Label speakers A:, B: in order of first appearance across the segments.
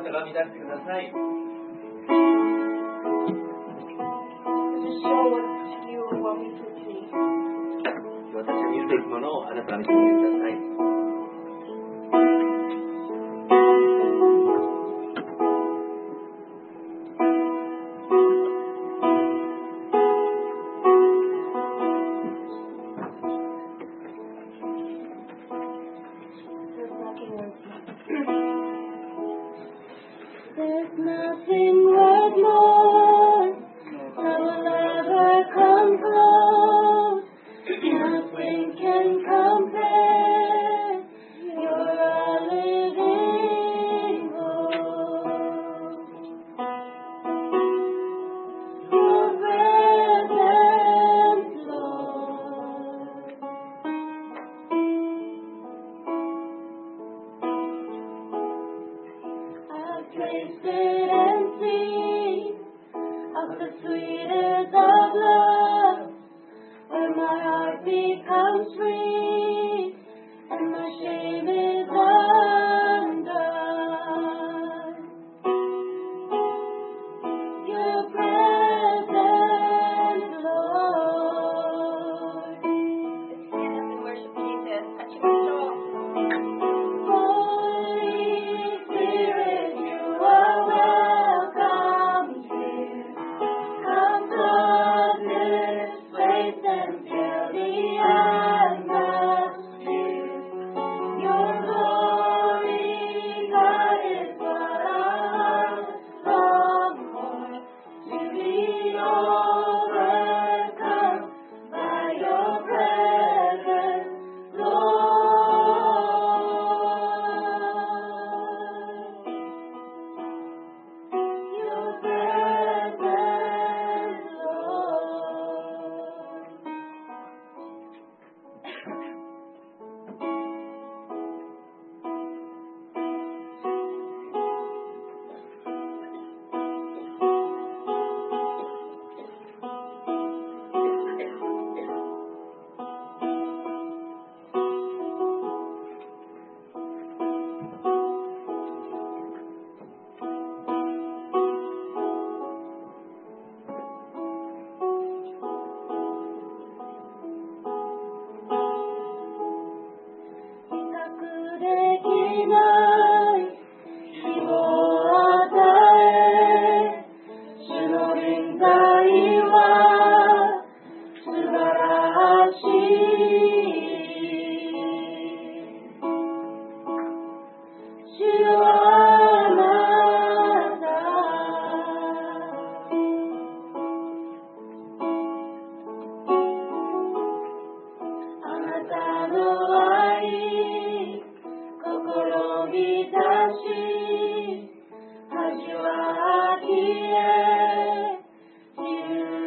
A: たが満たしてください。
B: Just show what you want me to see.
A: 私が見るべきものをあなたが見せてください。
B: There's nothing worth more that will ever come close. Nothing can compare. You're a living hope. Your presence, Lord. I've tasted and seen of the sweetest of love, where my heart becomes free and my shame is undone. Your presence, Lord.
C: Let's stand up and worship Jesus. Touching the soul.
B: Holy Spirit, you are welcome here. Come flood this place and fill the atmosphere. Your glory, God, is what our hearts long for. To be overcome by your presence, Lord. Your presence,比較できない希望を与え、主の臨在は素晴らしい。主よあなた、あなたの愛心満たし味わきへ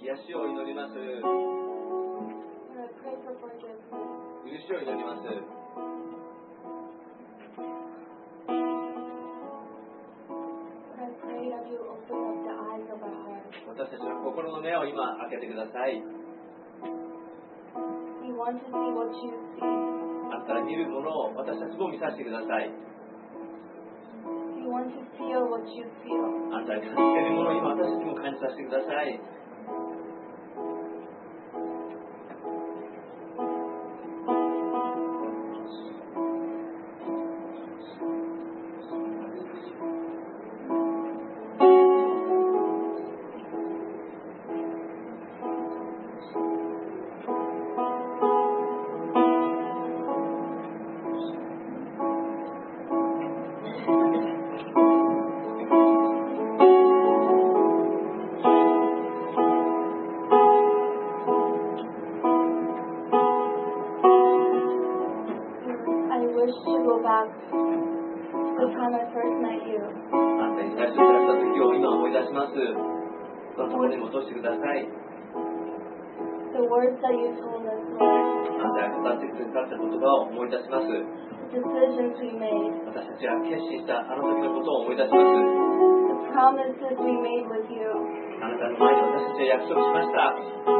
A: 癒しを祈ります。
B: Lord, I pray for forgiveness.
A: 許しを祈ります。
B: Lord, I pray that you open up the eyes of our hearts.
A: 私たちの心の目を今開けてください。
B: We want to see what you see.
A: あなたが見るものを私たちも見させてください。
B: We want to feel what you feel.
A: あなたが感じているものを今私たちも感じさせてください。
B: I wish to go back to the time I first met you.
A: あなたに最初に出会った時を今思い出します。そのところに戻してください。
B: The words that you told us, Lord.
A: あなたが語ってくださった言葉を思い出します。
B: The decisions we made.
A: 私たちが決心したあの時のことを思い出します。
B: The promises we made with you.
A: あなたの前に私たちは約束しました。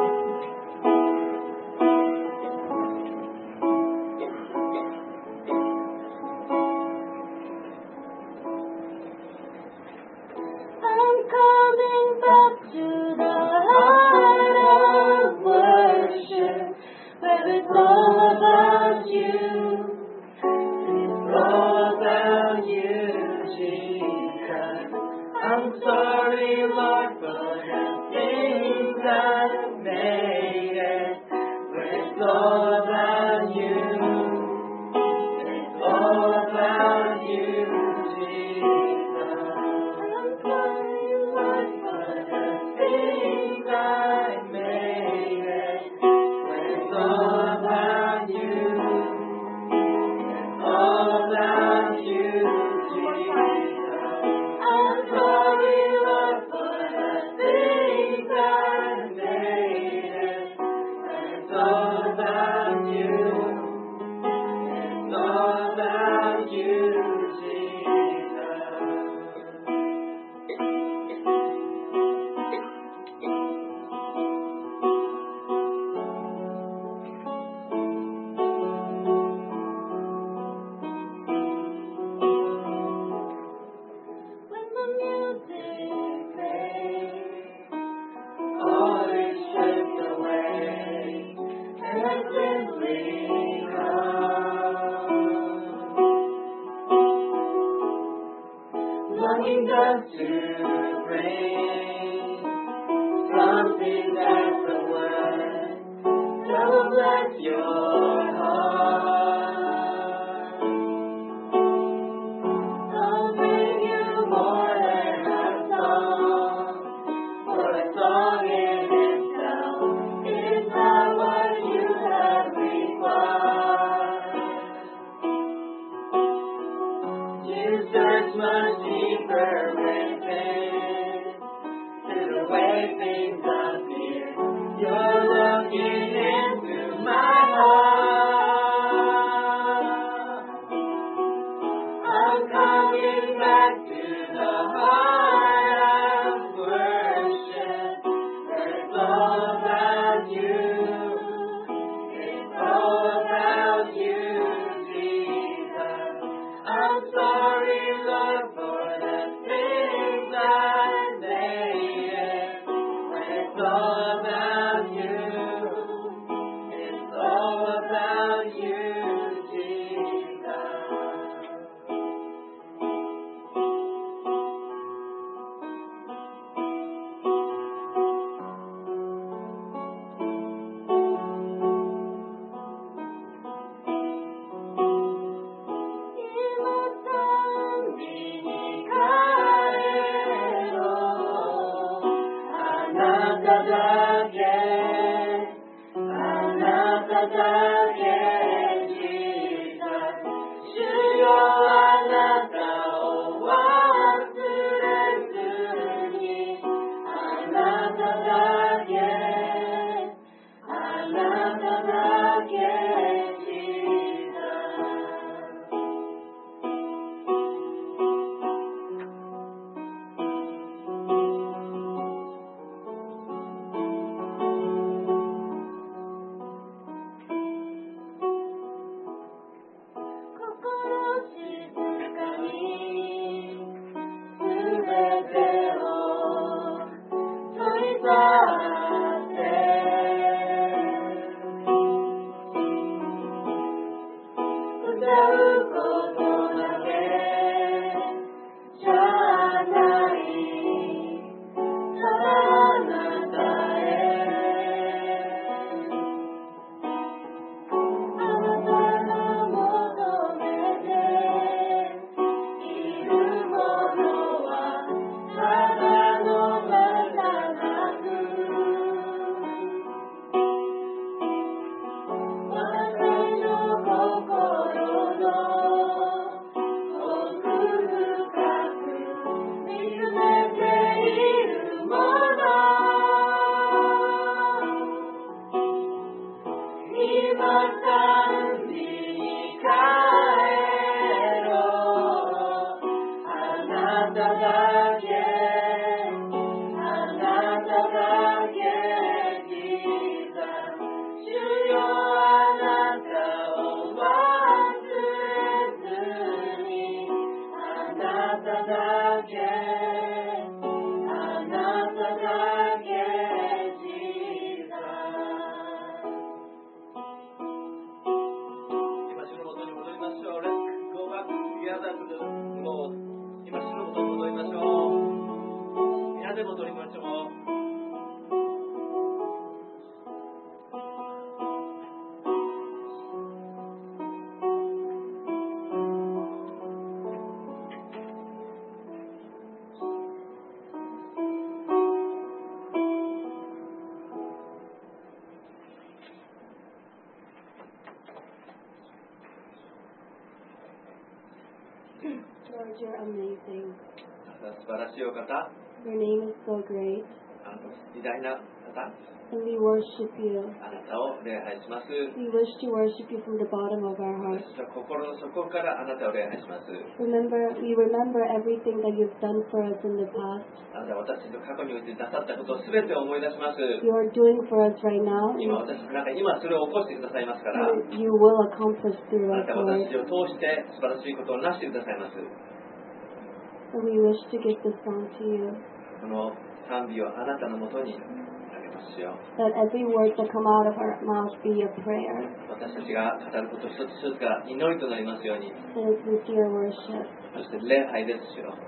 B: I'm coming back to the heart of worship, where it's all about you.
A: It's all about you, Jesus. I'm sorry, Lord, for the things I've made it. But it's all about you. It's all about you, Jesus. I'm sorry, Lord, for the things I've made it. But it's all about you. It's all about you, Jesus. I'm sorry, Lord, for the things I've made it. But it's all about you. It's all about you, Jesus.
B: When the music fades,
A: All is stripped away, and I simply come, longing just to bring something that's the word that will bless your heart. I'll bring you more than a song, for a song in itself is not what you have required. You search much deeper within, to the way things appear. You're looking into my heart. I'm coming back to the heart of worship, where it's all about you. It's all about you, Jesus. I'm sorry, Lord, for the things I made. When it's all about you. It's all about you, Jesus. Yeah.
B: Lord, you're amazing.
D: 素晴らしいお方、
B: Your name is so great,
D: 偉大な方、
B: and we worship you.
D: あなたを礼拝します。
B: We wish to worship you from the bottom of our hearts.
D: 私は心の底からあなたを礼拝します。
B: We remember everything that you've done for us in the past.
D: あなたは私の過去においてなさったことをすべて思い出します。
B: You are doing for us right now,
D: 今私の中に今それを起こしてくださいますから、
B: and you will accomplish through
D: あな
B: us,
D: たは
B: Lord.
D: 私を通して素晴らしいことをなしてくださいます。
B: And we wish to give this song to you,
D: この賛美をあなたのもとにあげますよ。
B: that every word that come out of our mouth be a prayer
D: 私たちが語ること一つ一つが祈りとなりますように、
B: and a sincere worship.
D: そして礼拝ですよ。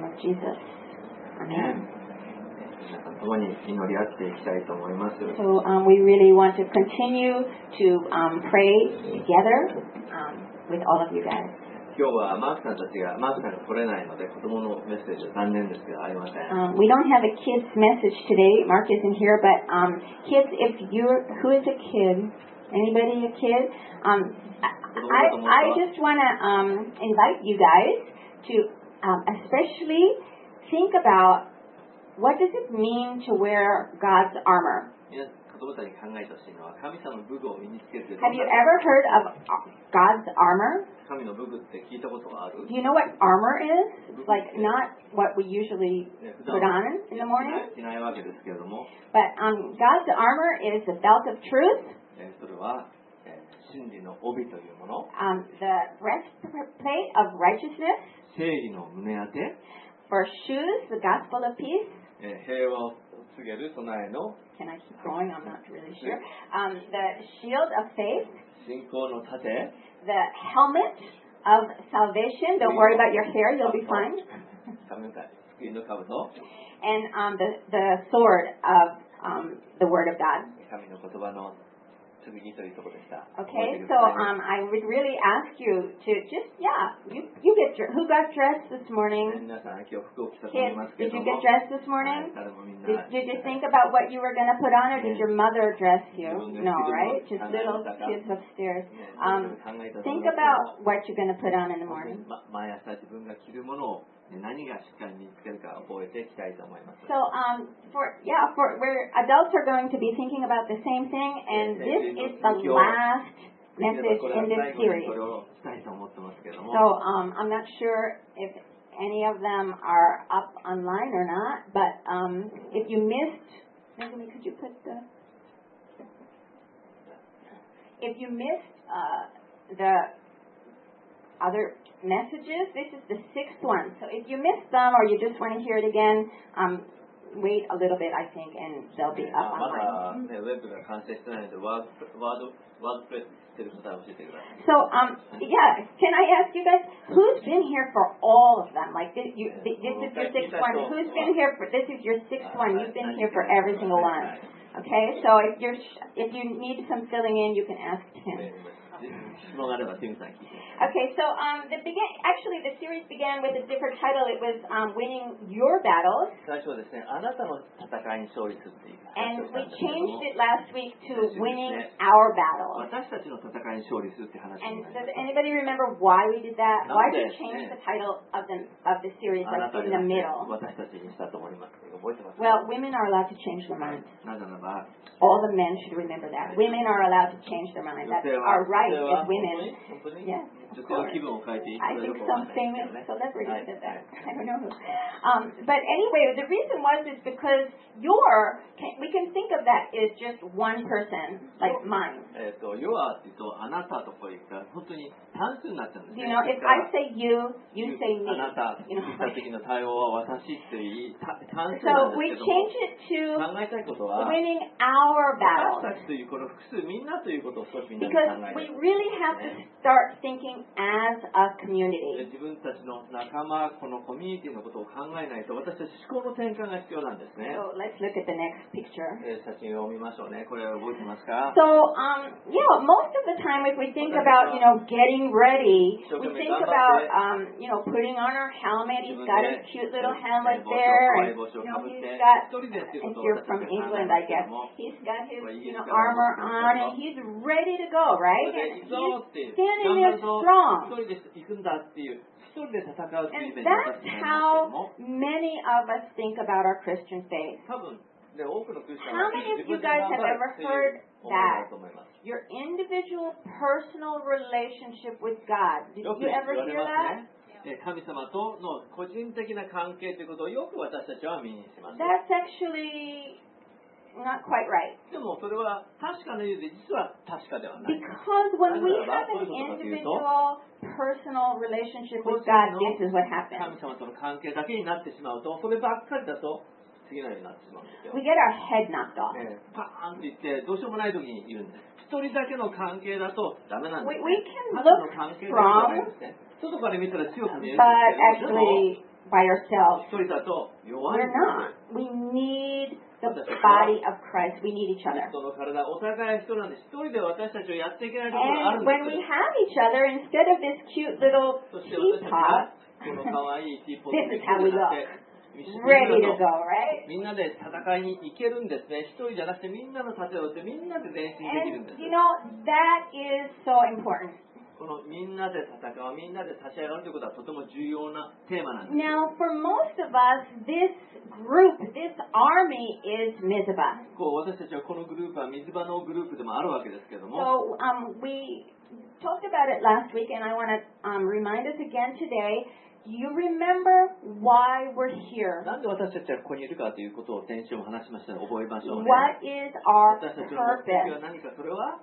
B: of Jesus. Amen.
D: 皆さん共に祈り合っていきたいと思います。
B: So we really want to continue to pray together with all of you guys.
D: 今日はマークさんたちが来れないので子供のメッセージは残念ですけどありません。
B: We don't have a kids message today. Mark isn't here, but kids, who is a kid? Anybody a kid? I just want to invite you guys to especially think about what does it mean to wear God's armor.
D: 子供たちに考えてほしいのは神様の武具を身につけるという。
B: Have you ever heard of God's armor?
D: 神の武具って聞いたことがある？
B: Do you know what armor is? It's like not what we usually put on in the morning.
D: 着ないわけですけれども。
B: But God's armor is the belt of truth.
D: それは真理の帯というもの。
B: The breastplate of righteousness.
D: 正義の胸当て。
B: For shoes, the gospel of peace.
D: 平和を告げる備えの。
B: Can I keep going? I'm not really sure. The shield of faith.
D: 信仰の盾。
B: The helmet of salvation. Don't worry about your hair. You'll be fine.
D: 救いの兜。
B: And the sword of the word of God.
D: 神の言葉の剣というところでした。
B: Okay, so I would really ask you to just, you get dressed. Who got dressed this morning?
D: 皆さん今日服を着たと思い
B: Kids,
D: ますけ
B: did
D: ど
B: you
D: も。
B: get dressed this morning?
D: 誰もみんな。
B: Did you think about what you were going to put on, or did your mother dress you? No, right? Just little kids upstairs. Think about what you're going to put on in the morning.
D: 毎朝自分が着るものを何がしっかり身につけるか覚えていきたいと思います。
B: So, where adults are going to be thinking about the same thing, and this is the last message in this series. So, I'm not sure if any of them are up online or not, but if you missed, Anthony, could you put if you missed the other messages, this is the 6th one. So if you missed them or you just want to hear it again, wait a little bit, I think, and they'll be up
D: ま
B: online.
D: だウェブが完成してないのでワードプレスしてる方は教えてください。
B: So, can I ask you guys, who's been here for all of them? Like, this is your 6th one. Who's been here for, this is your 6th one. You've been here for every single one. Okay, so if you need some filling in, you can ask Tim.
D: 質問があればティムさん聞いて。
B: Okay, so the series began with a different title. It was winning your battles.
D: 最初はですね、あなたの戦いに勝利するっていう話
B: And
D: をした
B: we
D: んですけども
B: changed it last week to winning our battles.
D: 私たちの戦いに勝利するって話
B: And
D: にな
B: does
D: ります。
B: anybody remember why we did that? Why did we
D: Nowadays,
B: change the title of the series
D: あな
B: like
D: た
B: in
D: で
B: the
D: なく
B: middle?
D: て私たちにしたと思いますけど、覚えてますか？
B: Well, women are allowed to change their minds.
D: なぜならば、
B: All the men should remember that. Women are allowed to change their minds. That's our right as women.
D: 本当に
B: Yes,
D: 女
B: of
D: 性の
B: course.
D: 気分を変えていく
B: I
D: とよ
B: think
D: くわか
B: some
D: んない
B: famous
D: ですけどね。
B: celebrity
D: はい
B: did that.
D: はい
B: I don't know who. But anyway, the reason is because we can think of that as just one person, like mine.
D: 要はっていうと、あなたとこういった本当に単数になっちゃうんです
B: You
D: ね。
B: know, if I say you, you say me.
D: あなた、
B: You know,
D: 一般的な対応は私っていう単数なん
B: so
D: で
B: we
D: すけども、
B: change it to
D: 考えたいことは、
B: winning our
D: 私
B: battles.
D: たちというこの複数みんなということを少しみんなで
B: Because
D: 考え
B: we
D: て
B: really have to start thinking as a community.
D: 自分たちの仲間、このコミュニティのことを考えないと私たち思考の転換が必要なんですね。
B: So let's look at the next picture.
D: 写真を見ましょうね。これは覚えてますか？
B: So, most of the time if we think about, getting ready, we think about, putting on our helmet. He's got his cute little helmet there. And, he's got, if you're from England, I guess, he's got his, armor on and he's ready to go, right? And he's standing there strong.
D: 一人で行くんだっていう、一人で戦うっていうイ
B: And
D: メージ
B: that's
D: になり
B: how
D: ますけども、
B: many of us think about our Christian faith.
D: 多分ね、多くのクリスチャン
B: How
D: は
B: many of
D: 自
B: you
D: 分で
B: guys
D: 頑
B: have
D: 張る
B: ever
D: っていう
B: heard
D: 思いがある
B: that?
D: と思います。
B: Your individual personal relationship with God. Did
D: よく
B: you
D: 言わ
B: ever
D: れ
B: hear
D: ま
B: that?
D: すね。神様との個人的な関係ということをよく私たちは身にします。
B: That's actually not quite right.
D: でもそれは確かな意味で実は確かではない。
B: Because when we have an individual personal relationship with God, this is what
D: 神
B: happens.
D: 様との関係だけになってしまうと、そればっかりだと次のようになってしまうんですよ。
B: We get our head knocked off.
D: パーンって言ってどうしようもない時に言うんです。一人だけの関係だとダメなんです、ね。
B: We can
D: 他の
B: look
D: 関係だとダメ
B: strong,
D: ですね。外から見たら強く見えるん
B: but
D: ですけど、でも
B: actually by ourselves.
D: 一人だと弱い
B: We're
D: んです
B: not. We need the body of Christ. We need each
D: キリ
B: other.
D: ストの体、お互い人なんで、一人で私たちをやっていけないところがある
B: And
D: んで
B: when
D: す
B: we have each other, instead of this cute little
D: そして私たち
B: teapot,
D: がこの可愛いティーポット
B: this
D: で
B: is how we
D: 一人
B: look.
D: で一緒に
B: Ready to go, right?
D: みんなで戦いに行けるんですね。一人じゃなくてみんなの盾を持ってみんなで前進できるんで
B: And
D: す。
B: you know, that is so important.
D: このみんなで戦う、みんなで立ち上がるということはとても重要なテーマなんです。
B: Now, for most of us, this group, this army is Mizpah.
D: こう私たちはこのグループは水場のグループでもあるわけですけれども、
B: So we talked about it last week, and I want to remind us again today. You remember why we're here.
D: なんで私たちはここにいるかということを先週も話しましたので覚えましょうね。
B: What is our
D: 私たちの目的は
B: purpose?
D: 何か、それは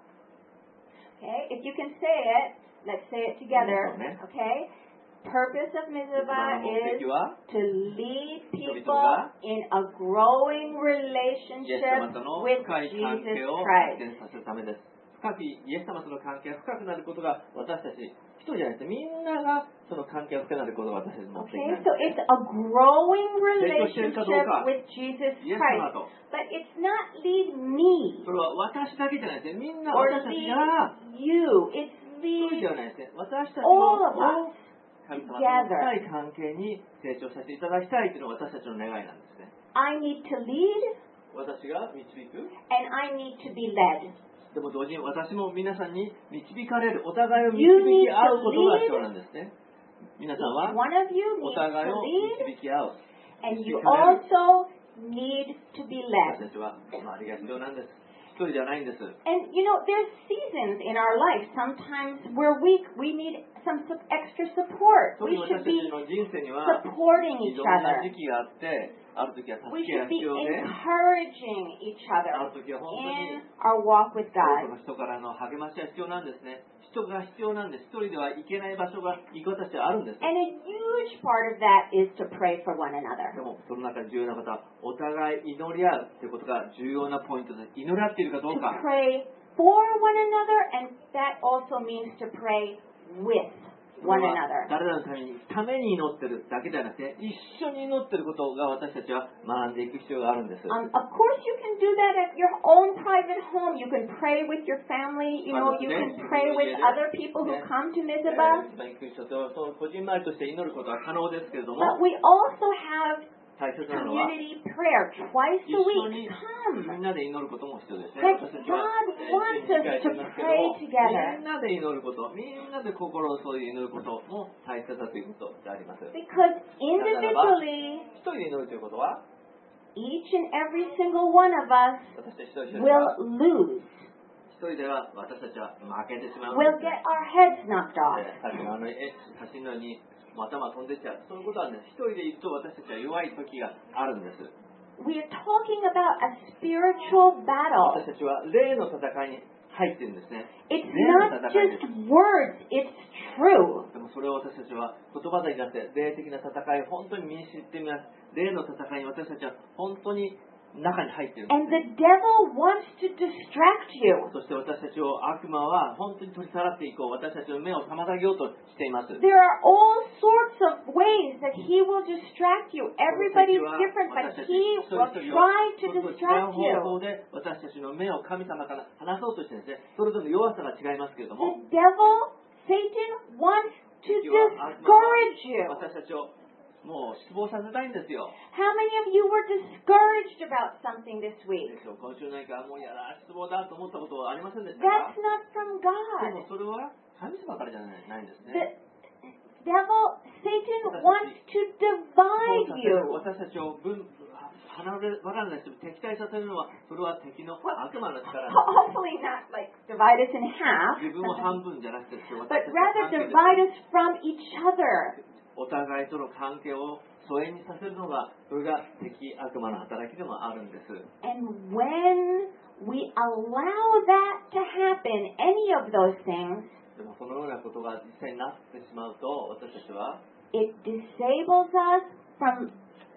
B: Okay, if you can say it, let's say it together. Okay, purpose of
D: 水
B: Mizpah
D: 場の目
B: is
D: 的は
B: to lead people in a growing
D: イエス様
B: relationship
D: との
B: with
D: 深い関
B: Jesus
D: 係を
B: Christ.
D: 発展させるためです。深くイエス様との関係が深くなることが私たち一人じゃなくてみんながその関係が深くなることが私たちの目的
B: Okay,
D: なんで
B: so
D: す。
B: it's a growing
D: 成長しているかどうか。
B: relationship with Jesus
D: イエス様
B: Christ.
D: と。
B: But it's not lead me
D: それは私だけじゃないですね。みんな
B: or
D: 私たち
B: lead
D: が
B: you. It's
D: 一人
B: lead
D: ではないですね。私たち
B: all of
D: も
B: us
D: 神様との
B: together.
D: 深い関係に成長させていただきたいというのが私たちの願いなんですね。
B: I need to lead
D: 私が導く。
B: and I need to be led.
D: でも同時に私も皆さんに導かれる、お互いを導き合うことが必要なんですね。皆さんは
B: One of you
D: お
B: needs
D: 互い
B: to
D: を
B: lead
D: 導き合う。
B: and you
D: 導かれる
B: also need to be
D: 私
B: led.
D: たちは周りが必要なんです。一人じゃないんです。
B: And you know, there's seasons in our life. Sometimes we're weak. We need some extra support.
D: 特
B: We
D: に
B: should
D: 私たち
B: be
D: の人生には
B: supporting
D: い
B: each
D: ろんな
B: other.
D: 時期があって、ある時は助
B: We
D: けが
B: should be
D: 必要で、
B: encouraging each
D: あ
B: other
D: る時は本当に
B: in our walk with
D: 多く
B: God.
D: の人からの励ましが必要なんですね。人が必要なんです。一人では行けない場所が行く形はあるんです。
B: And a huge part of that is to pray for one
D: で
B: another.
D: もその中で重要なことはお互い祈り合うということが重要なポイントです。祈り合っているかど
B: To
D: うか。
B: pray for one another, and that also means to pray with
D: それ
B: one
D: は
B: another.
D: 誰らのために祈ってるだけではなくて、一緒に祈ってることが私たちは学んでいく必要があるんです。
B: Of course, you can do that at your own private home. You can pray with your family. You know, you can pray with other people who come to Mizpah.
D: 一番行く人とそのこじんまりとして祈ることは可能ですけれども、
B: But we also have
D: 大切なのは
B: community prayer twice
D: 一
B: a
D: 緒
B: week.
D: にみ
B: Come.
D: んなで祈ることも必要ですね。
B: That
D: 私たちは
B: God wants us to pray
D: み
B: together.
D: んなで祈ること、みんなで心を注いで祈ることも大切だということであります。
B: Because individually,
D: 一人で祈るということは、
B: each and every single one of us
D: 私たち一人一人は
B: will lose.
D: 一人では私たちは負けてしまう。
B: We'll get our heads knocked off.
D: さっきの写真のように頭飛んでっちゃう。そういうことはね、一人でいると私たちは弱い時があるんです。
B: We are talking about a spiritual battle.
D: 私たちは霊の戦いに入ってるんですね。
B: It's
D: 霊の
B: not
D: 戦いです。
B: just words, it's true.
D: でもそれを私たちは言葉でなくて霊的な戦いを本当に身に知ってみます。霊の戦いに私たちは本当に中に入っているん
B: And
D: です、
B: the devil wants to distract you.
D: そして私たちを悪魔は本当に取り去らっていこう。私たちの目を妨げようとしています。
B: There are all sorts of ways that he will distract you. Everybody's different, but he will try to
D: 違う
B: distract
D: 方
B: you.
D: 法で私たちの目を神様から離そうとしてるんですね。それぞれ弱さが違いますけれども、
B: The devil, Satan, wants to discourage you.
D: 私たちをもう失望させたいんですよ。
B: How many of you were discouraged about something this week?
D: 今週何かもうやだ失望だと思ったことはありませんでしたか？
B: That's not from
D: で
B: God.
D: もそれは神様からじゃないんですね。
B: The devil, Satan wants to divide you.
D: 私たちを離れ離れして敵対させるのはそれは敵の悪魔の力なんです。
B: Hopefully not like divide us in half,
D: 自分を半分じゃなくて、
B: but rather divide us from each other.
D: お互いとの関係を疎遠にさせるのが、それが敵悪魔の働きでもあるんです。
B: And when we allow that to happen, any of those things,
D: でもそのようなことが実際になってしまうと、私たちは
B: it disables us from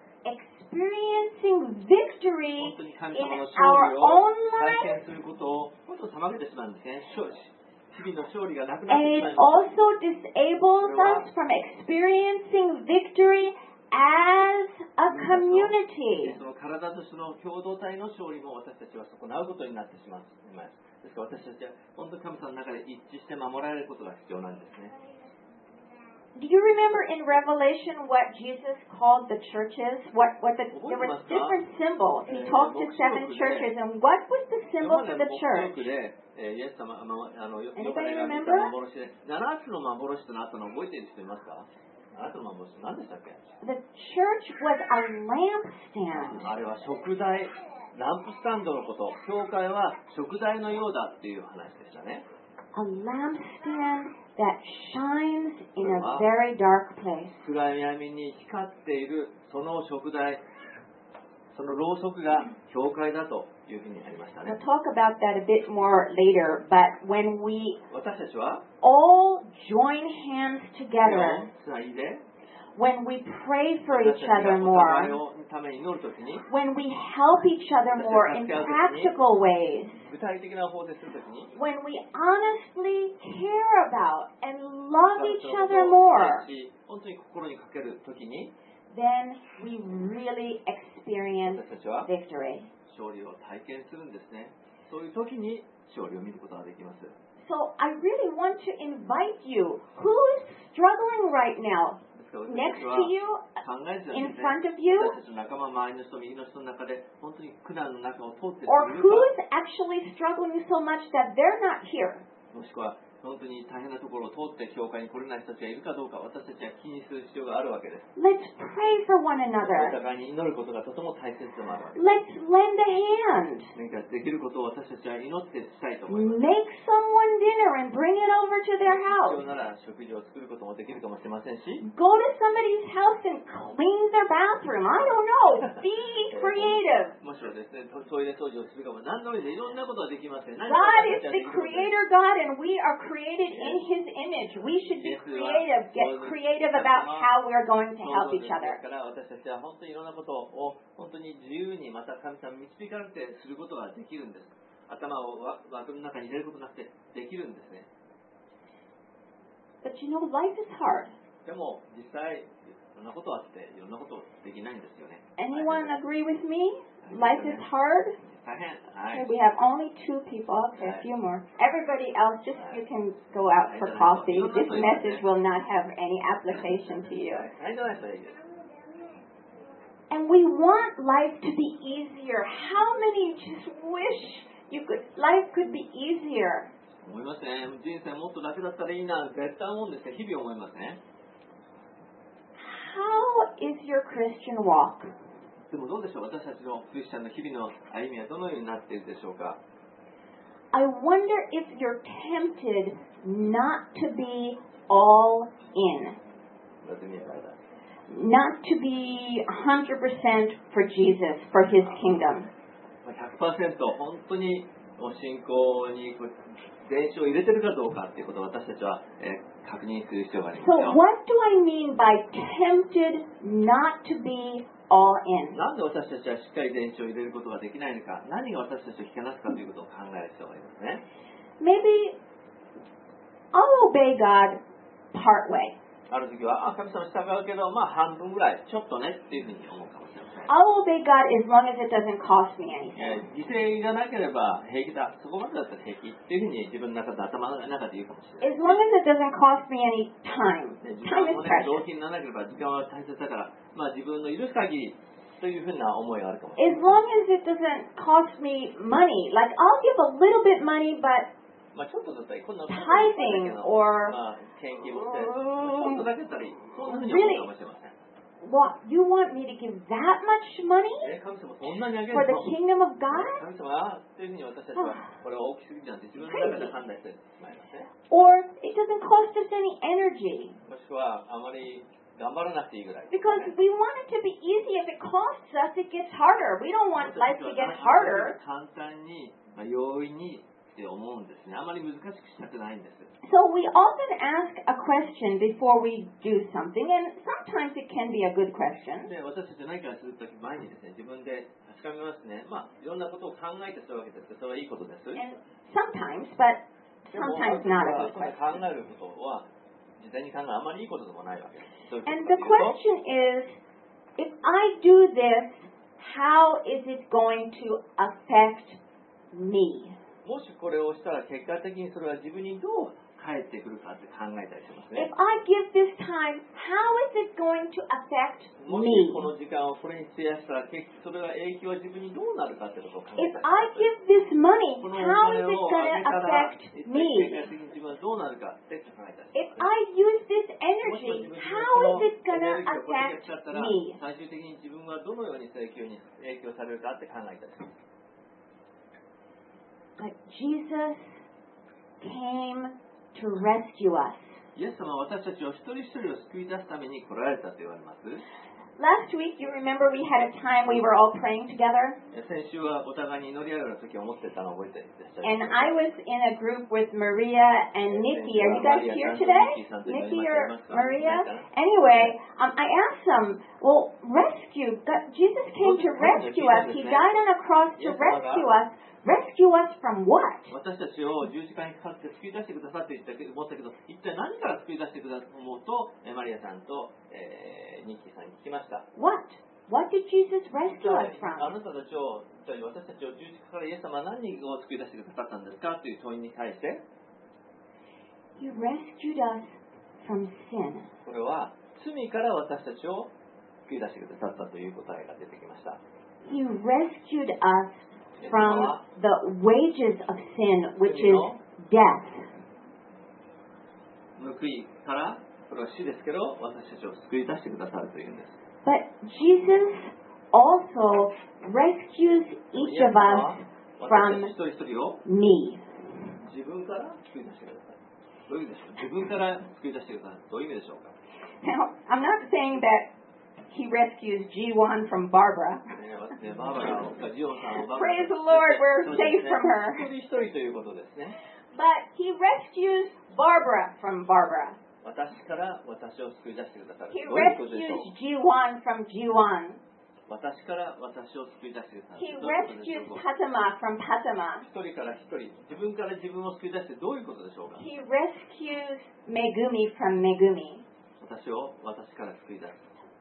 B: experiencing victory
D: 本当に神
B: in
D: 様の勝
B: our
D: 利
B: own
D: を体
B: lives,
D: 験することを本当に妨げてしまうんですね。日々の勝利がなくなっ
B: and
D: てし
B: it
D: まいます。
B: also disables us from experiencing victory as a
D: そ
B: community.
D: の体としての共同体の勝利も私たちは損なうことになってしまいます。ですから私たちは本当に神様の中で一致して守られることが必要なんですね。
B: Do you remember in Revelation what Jesus called the churches? There were different symbols. He talked to 7 churches, and what was the symbol for the
D: 黙
B: church?
D: 示録で、イエス様、ヨ
B: Anybody
D: ハネが見た
B: remember?
D: 幻で、7つの幻となったのを覚えている人いますか？ 7つの幻、何でしたっけ？
B: The church was a lampstand.
D: あれは食材、ランプスタンドのこと。教会は食材のようだっていう話でしたね。
B: A lampstand that shines in a very dark place.
D: 暗闇に光っているその食材、そのろうそくが教会だというふうになりましたね。
B: We'll talk about that a bit more later, but when we
D: 私たちは
B: all join hands together,
D: つないで
B: when we pray for
D: 私
B: each
D: たちが
B: other
D: お互い
B: more,
D: のために祈るときに
B: when we help each other more in practical ways,
D: 具体的な方でするときに
B: when we honestly care about and love each other more,
D: 本当に心にかけるときに
B: then we really experience
D: 私たちは
B: victory.
D: 勝利を体験するんですね。そういうときに勝利を見ることができます。
B: So I really want to invite you, who is struggling right now,
D: ですから
B: next
D: 私たちは
B: to you,
D: 考えずに
B: in
D: ですね、
B: front of you,
D: 私たちの仲間、周りの人、右の人の中で本当に苦難の中を通ってい
B: or
D: る
B: who
D: か、
B: is actually struggling so much that they're not here.
D: もしくは本当に大変なところを通って教会に来れない人たちがいるかどうか、私たちは気にする必要があるわけです。
B: Let's pray for one
D: お
B: another.
D: 互いに祈ることがとても大切でもあるわけです。
B: Let's lend a hand.
D: 何かできることを私たちは祈ってしたいと思います。
B: Make someone dinner and bring it over to their
D: 必
B: house.
D: 要なら食事を作ることもできるかもしれませんし、
B: Go to somebody's house and clean their bathroom. I don't know. Be creative.
D: もしくはですね、トイレ掃除をするかも何でもいいです。いろんなことができますね。何
B: God
D: か
B: is
D: 私たちは
B: the
D: できることです。
B: creator God, and we are created in His image. We should be creative. Get creative about how we're going to help each
D: です
B: other.
D: から私たちは本当にいろんなことを本当に自由にまた神様に導かれてすることができるんです。頭を枠の中に入れることなくてできるんですね。
B: But you know, life is hard.
D: でも実際いろんなことあっていろんなことできないんですよね。
B: Anyone agree with me? Life is hard.
D: 大変。は
B: Okay,
D: い。
B: we have only 2 people. Okay, a few more. Everybody else, just you can go out for coffee. This message will not have any application to you.
D: はい、どうしたらいいですか。
B: And we want life to be easier. How many just wish life could be easier?
D: 思いますね。人生もっと楽だったらいいな、絶対思うんですね。日々思いますね。
B: How is your Christian walk?
D: でもどうでしょう、私たちのクリスチャンの日々の歩みはどのようになっているでしょうか。
B: I wonder if you're tempted not to be all in.
D: やってみようか。
B: Not to be 100% for Jesus, for His kingdom.
D: 100% 本当に信仰に電子を入れてるかどうかっていうことを私たちは、確認する必要があります
B: So
D: よ。
B: what do I mean by tempted not to be all in?
D: なんで私たちはしっかり電子を入れることができないのか、何が私たちを引き離すかということを考える必要がありますね。
B: Maybe I'll obey God part way.
D: ある時は神様に従うけど、まあ半分ぐらいちょっとねっていうふうに思うかもしれません。
B: I'll obey God as long as it doesn't cost me anything.
D: 犠牲がなければ平気だ、そこまでだったら平気っていうふうに自分の中で頭の中で言うかもしれない。
B: As long as it doesn't cost me any time.
D: 時
B: Time
D: 間
B: is
D: もね、動
B: precious.
D: 機にならなければ時間は大切だから、まあ自分の許す限りというふうな思いがあるかもしれ
B: As
D: ない。
B: long as it doesn't cost me money. Like I'll give a little bit money, but
D: まあちょっとだったらこんな
B: tithing or
D: まあ献金をして、ちょっとだけだったらいい。そんなふうに思うかもしれません。
B: what? You want me to give that much money
D: 神様そんなにあげる
B: for the
D: の？
B: kingdom of God?
D: 神様がというふうに私たちはこれは大きすぎるなんて自分の中で判断してしまいますね。
B: Or it doesn't cost us any energy.
D: もしくはあまり頑張らなくていいぐらい。
B: Because we want it to be easy. If it costs us, it gets harder. We don't want life to get harder.
D: 簡単に、容易にって思うんですね。あまり難しくしたくないんです。
B: So we often ask a question before we do something, and sometimes it can be a good question.
D: で、私たち何かするとき前にですね、自分で確かめますね。まあ、いろんなことを考えてするわけですけど、それはいいことです。
B: And sometimes, but
D: でも
B: sometimes not a good
D: その
B: question.
D: 考えることは、事前に考えるあまりいいことでもないわけです。どういうこと
B: And
D: か
B: the
D: というと
B: question is, if I do this, how is it going to affect me?
D: もしこれをしたら結果的にそれは自分にどう返ってくるかって考えたりします
B: If
D: ね。
B: I give this time, how is it going to affect
D: もし
B: me?
D: この時間をこれに費やしたらそれが影響は自分にどうなるかってことを考え
B: If
D: たり
B: I
D: し
B: give this money,
D: ます。このお
B: how is
D: 金
B: it
D: を
B: going
D: あ
B: to
D: げたら
B: affect
D: 結
B: me?
D: 果的に自分はどうなるかって考えたりし
B: If
D: ます
B: I use this
D: もしも
B: energy,
D: 自分
B: how
D: が
B: is it
D: こ
B: going
D: のエ
B: to
D: ネルギーをこれだけ
B: affect
D: 使ったら
B: me?
D: 最終的に自分はどのように影響されるかって考えたりします。
B: But Jesus came to rescue us.
D: イエス様は私たちを一人一人を救い出すために来られたと言われます。
B: Last week, you remember we had a time we were all praying together?
D: 先週はお互いに祈り合うような時を思ってたのを覚えていらっしゃい
B: And
D: ます
B: I was in a group with Maria and Nikki. Are you guys here today? Nikki or Maria? Anyway, I asked them, well, Jesus came to rescue us. He died on a cross to rescue us. Rescue us from what?
D: 私たちを十字架にかかって救い出してくださって思ったけど、一体何から救い出してくださると思うと、マリアさんと、ニッキーさんに聞きました。
B: What? What did Jesus rescue us
D: あ
B: from?
D: なたたちを、私たちを十字架からイエス様は何を救い出してくださったんですかという問いに対して、
B: He rescued us from sin.
D: これは罪から私たちを救い出してくださったという答えが出てきました。
B: He rescued us from the wages of sin, which is death.
D: 報いからこれは死ですけど、私たちを救い出してくださるというんです。
B: But Jesus also rescues each of us
D: 私
B: from
D: たち一人一人を
B: me.
D: 自分から救い出してください。どういう意味でしょう。自分から救い出してください。どういう意味でしょうか。
B: Now, I'm not saying that he rescues G1 from Barbara.
D: バーバラをジオンさんをバーバラ
B: Praise the Lord, we're
D: そうです
B: safe
D: ね
B: from her.
D: 一人一人ということですね。
B: But he rescues Barbara from Barbara.
D: 私から私を救い出してくださる。
B: He
D: どういうことでしょう。
B: rescues G1 from G1.
D: 私から私を救い出してくださる。
B: He
D: どういうことでしょ
B: rescues
D: う。
B: Patama from Patama.
D: 一人から一人、自分から自分を救い出してどういうことでしょうか。
B: He rescues Megumi from Megumi.
D: 私を私から救い出す。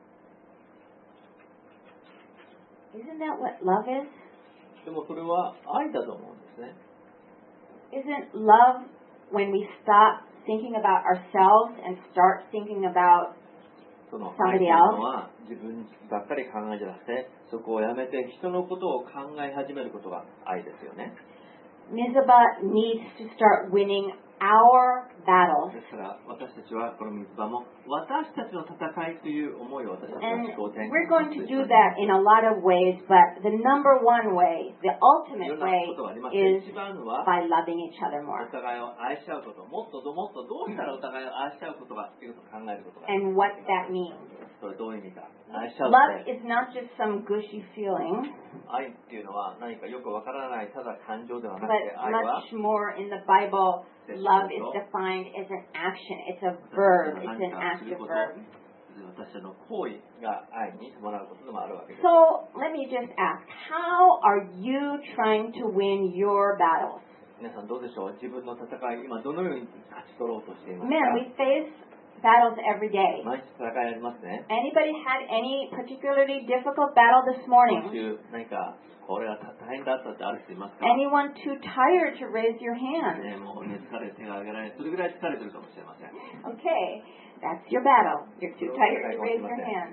B: Isn't that what love is?
D: でもそれは愛だと思うんですね。
B: Isn't love when we stop thinking about ourselves and start thinking about
D: その愛
B: somebody
D: という
B: else?
D: のは自分ばっかり考えじゃなくて、そこをやめて人のことを考え始めることが愛ですよね。
B: Mizabah needs to start winning our battles.
D: ですから私たちはこの三つ葉も私たちの戦いという思いを私たちは
B: And
D: 思考転換
B: we're going to do that in a lot of ways, but the number one way, the
D: い
B: ultimate
D: ろんな
B: way
D: ことがありますね。
B: is
D: 一番は
B: by loving each other
D: お
B: more.
D: 互いを愛し合うこと、もっともっとどうしたらお互いを愛し合うことがということを考えることが
B: And what that means.
D: それどういう意味か。愛し合う
B: Love
D: って
B: is not just some gushy feeling,
D: 愛っていうのは何かよくわからないただ感情ではなく
B: but
D: て愛は
B: much more in the Bible, love is defined as an action. It's a verb. It's an active verb.
D: 私たちの行為が愛に伴うことでもあるわけです。
B: So let me just ask, how are you trying to win your battles?
D: 皆さんどうでしょう。自分の戦い、今どのように勝ち取ろうとしていますか。
B: Man, we face battles every day.
D: 毎日戦いありますね。
B: Anybody had any particularly difficult battle this
D: 今
B: morning?
D: 週何かこれは大変だったってある人いますか。
B: Anyone too tired to raise your hand?
D: ね、もうね疲れて手が挙げられない、それぐらい疲れてるかもしれません。
B: Okay, that's your battle. You're too tired to raise your hand.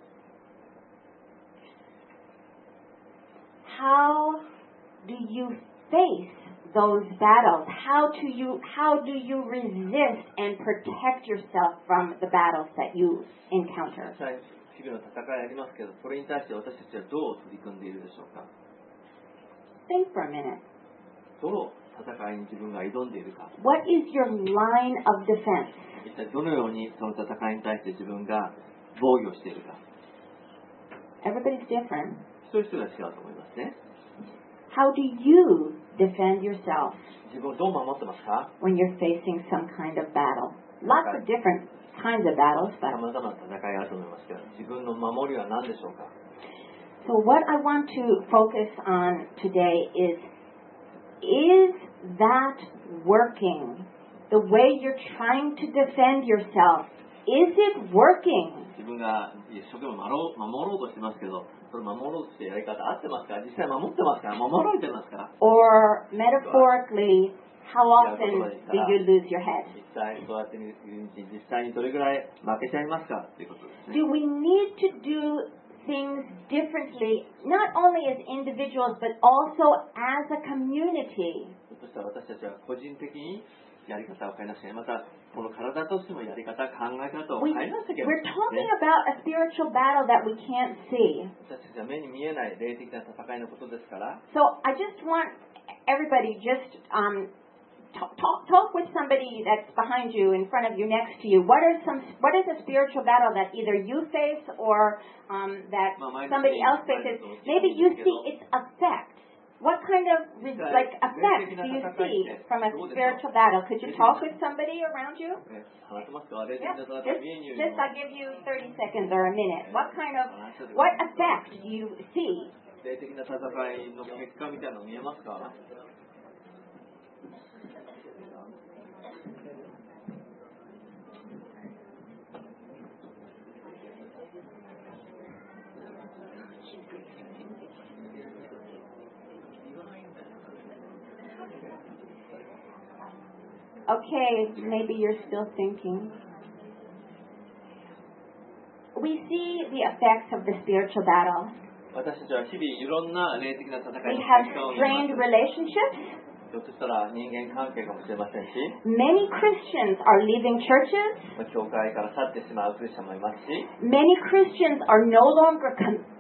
B: How do you face those battles? How do you resist and protect yourself from the battles that you encounter?
D: 日々の戦いありますけど、それに対して私たちはどう取り組んでいるでしょうか。
B: Think for a minute.
D: どう戦いに自分が挑んでいるか。
B: What is your line of defense?
D: 一体どのようにその戦いに対して自分が防御しているか。
B: Everybody's different.
D: 一人一人が違うと思いますね。
B: How do you defend yourself
D: 自分をどう守ってますか。
B: when you're facing some kind of battle? Lots of different kinds of battles,
D: さ
B: but
D: まざまな戦いがあると思いますけど、自分の守りは何でしょうか。
B: so what I want to focus on today is that working? The way you're trying to defend yourself, is it working?
D: 自分が一生懸命守ろうとしてますけど、それ守ろうとしてやり方合ってますか？実際守ってますか？守られてますか？
B: Or metaphorically, how often do you lose your head?
D: 実際そうやって見るうちに実際にどれぐらい負けちゃいますかっていうことですね。
B: Do we need to do things differently, not only as individuals, but also as a community?
D: そしたら私たちは個人的にやり方を変えなくて、またこの体としてもやり方、考え方を変えなくてはいけない
B: We're talking about a spiritual battle that we can't see.
D: 私たちは目に見えない霊的な戦いのことですから、
B: So I just want everybody just talk with somebody that's behind you, in front of you, next to you. What is a spiritual battle that either you face or that somebody else faces? Maybe you see its effect. What kind of effect do you see from a spiritual battle? Could you talk with somebody around you?
D: 話せますか？霊的
B: Yeah,
D: な戦い見えに
B: just I'll give you 30 seconds or a minute. What effect do you see?
D: 霊的な戦いの結果みたいなの見えますか？
B: Okay, maybe you're still thinking. We see the effects of the spiritual battle.
D: 私たちは日々いろんな霊的な戦いの
B: We have
D: 結果を見
B: strained
D: ます。
B: relationships.
D: ひょっとしたら人間関係かもしれませんし、
B: Many Christians are leaving churches.
D: 教会から去ってしまうクリスチャンもいますし、
B: Many Christians are no longer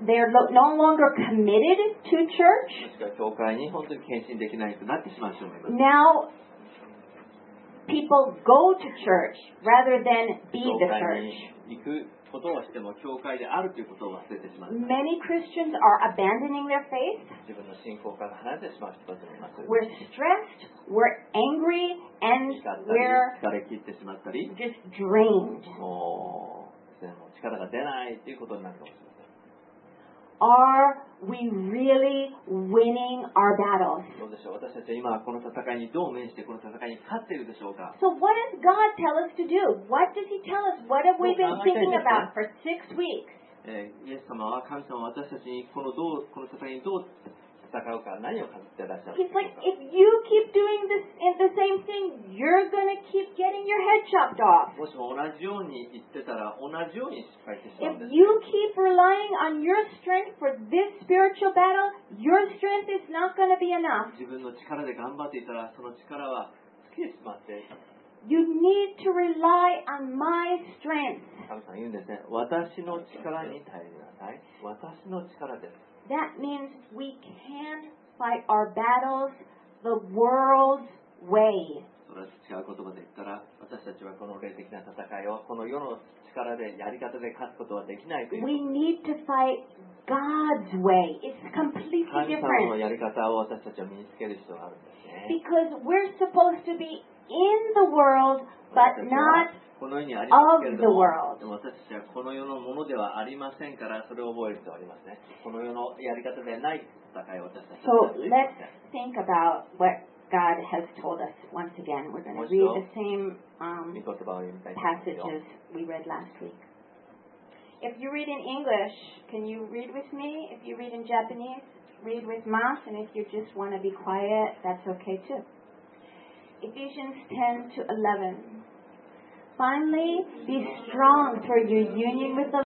B: committed to church.
D: もしくは教会に本当に献身できないとなってしまう人もいます。
B: Now, people go to church rather than be
D: 教
B: the
D: 会
B: church.
D: に行くことをしても教会であるということを忘れてしまう。
B: Many Christians are abandoning their faith.
D: 自分の信仰から離れてしまう人たちもいます。
B: We're stressed, we're angry, and
D: 疲
B: we're
D: れ切ってしまったり、
B: just drained.
D: もう力が出ないということになるかもしれません。
B: Are we really winning our battles?
D: どうでしょう、私たちは今この戦いにどう面してこの戦いに勝っているでしょうか。
B: So what does God tell us to do? What does He tell us? What have we been thinking about for 6 weeks?
D: イエス様は神様は私たちにこの戦いにどう戦うか何を語っていらっしゃる
B: He's like, if you keep doing this and the same thing, you're going to keep getting your head chopped off.
D: もしも同じように言ってたら同じように失敗してしまうんで
B: If
D: す。
B: you keep relying on your strength for this spiritual battle, your strength is not going to be enough.
D: 自分の力で頑張っていたらその力は尽きてしまって、
B: You need to rely on my strength.
D: 神様言うんですね。私の力に頼りなさい。私の力です。
B: That means we can't fight our battles the world's way.
D: それは違う言葉で言ったら、私たちはこの霊的な戦いをこの世の力でやり方で勝つことはできないという。
B: We need to fight God's way. It's completely
D: 神様の
B: different.
D: やり方を私たちは身につける必要があるんですね。
B: Because we're supposed to be in the world, but not
D: この世にありますけれども、
B: of the world.
D: でも私たちはこの世のものではありませんから、それを覚える必要がありますね。この世のやり方でない戦いを私たち
B: So
D: はやっていきま
B: let's
D: せん。
B: think about what God has told us once again. We're going to read the same
D: 御言葉を読みたいと思いますよ。
B: passages we read last week. If you read in English, can you read with me? If you read in Japanese, read with Mas. And if you just want to be quiet, that's okay too. Ephesians 10 to 11. Finally, be strong through your union with the